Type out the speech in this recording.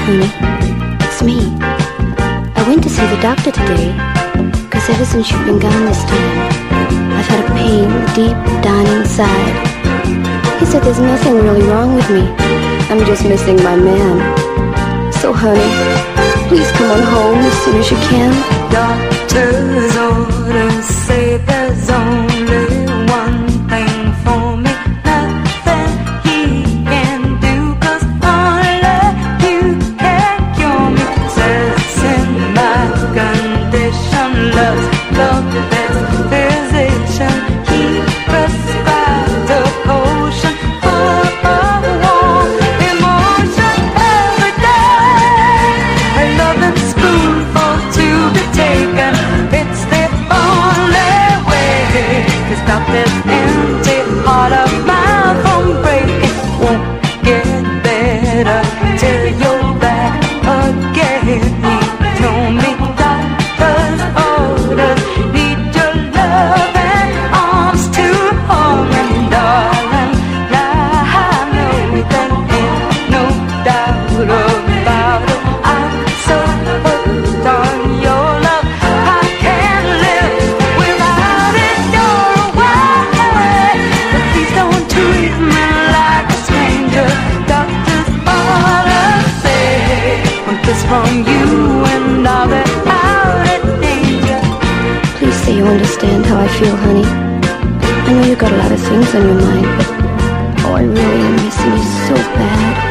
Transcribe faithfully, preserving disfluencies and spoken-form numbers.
honey. It's me. I went to see the doctor today, cause ever since you've been gone this time, I've had a pain deep down inside. He said there's nothing really wrong with me. I'm just missing my man. So honey, please come on home as soon as you can. Doctor's orders say there's only one thing for me. Nothing he can do, cause only you can cure me. Says in my condition, love's the best physician. He prescribes a potion full of warm emotion every day. A loving spoonful to be taken, it's the only way to stop this empty heart of mine from breaking. Won't get better till you're back again. He told me doctor's orders need your love and arms to hold me, darling. Now I know there ain't no doubt about it. I'm so hooked on your love, I can't live without it. You're away, but please don't treat me like a stranger. Doctor's orders say one kiss from you and I'll be out of danger. Please say you understand how I feel, honey. I know you've got a lot of things on your mind, but oh, I really am missing you so bad.